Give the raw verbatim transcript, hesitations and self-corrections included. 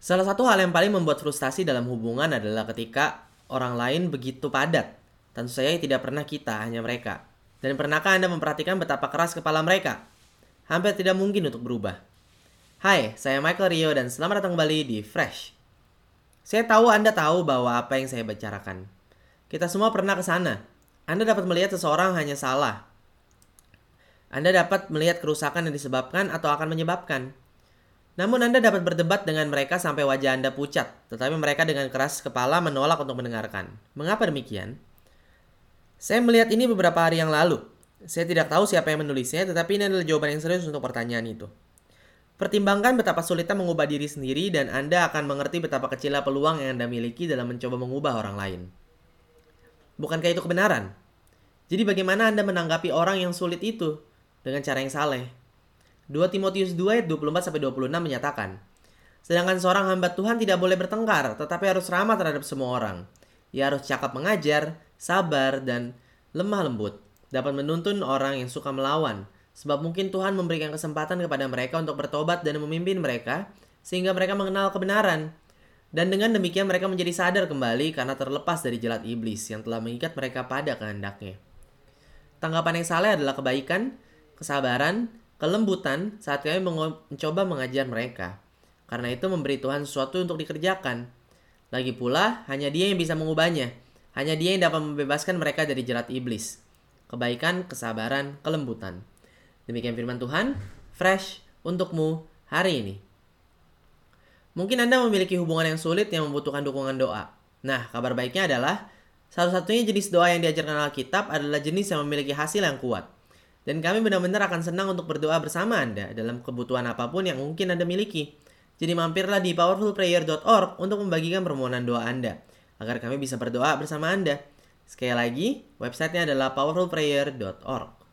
Salah satu hal yang paling membuat frustasi dalam hubungan adalah ketika orang lain begitu padat. Tentu saja tidak pernah kita, hanya mereka. Dan pernahkah Anda memperhatikan betapa keras kepala mereka? Hampir tidak mungkin untuk berubah. Hai, saya Michael Rio dan selamat datang kembali di Fresh. Saya tahu Anda tahu bahwa apa yang saya bicarakan. Kita semua pernah ke sana. Anda dapat melihat seseorang hanya salah. Anda dapat melihat kerusakan yang disebabkan atau akan menyebabkan. Namun Anda dapat berdebat dengan mereka sampai wajah Anda pucat, tetapi mereka dengan keras kepala menolak untuk mendengarkan. Mengapa demikian? Saya melihat ini beberapa hari yang lalu. Saya tidak tahu siapa yang menulisnya, tetapi ini adalah jawaban yang serius untuk pertanyaan itu. Pertimbangkan betapa sulitnya mengubah diri sendiri dan Anda akan mengerti betapa kecilnya peluang yang Anda miliki dalam mencoba mengubah orang lain. Bukankah itu kebenaran? Jadi bagaimana Anda menanggapi orang yang sulit itu dengan cara yang saleh? dua Timotius dua ayat dua puluh empat sampai dua puluh enam menyatakan, sedangkan seorang hamba Tuhan tidak boleh bertengkar, tetapi harus ramah terhadap semua orang. Ia harus cakap mengajar, sabar, dan lemah lembut. Dapat menuntun orang yang suka melawan, sebab mungkin Tuhan memberikan kesempatan kepada mereka untuk bertobat dan memimpin mereka, sehingga mereka mengenal kebenaran. Dan dengan demikian mereka menjadi sadar kembali karena terlepas dari jelat iblis yang telah mengikat mereka pada kehendaknya. Tanggapan yang saleh adalah kebaikan, kesabaran, kelembutan saat kami mencoba mengajar mereka. Karena itu memberi Tuhan sesuatu untuk dikerjakan. Lagi pula, hanya Dia yang bisa mengubahnya. Hanya Dia yang dapat membebaskan mereka dari jerat iblis. Kebaikan, kesabaran, kelembutan. Demikian firman Tuhan, fresh untukmu hari ini. Mungkin Anda memiliki hubungan yang sulit yang membutuhkan dukungan doa. Nah, kabar baiknya adalah, satu-satunya jenis doa yang diajarkan Alkitab adalah jenis yang memiliki hasil yang kuat. Dan kami benar-benar akan senang untuk berdoa bersama Anda dalam kebutuhan apapun yang mungkin Anda miliki. Jadi mampirlah di powerful prayer dot org untuk membagikan permohonan doa Anda, agar kami bisa berdoa bersama Anda. Sekali lagi, websitenya adalah powerful prayer dot org.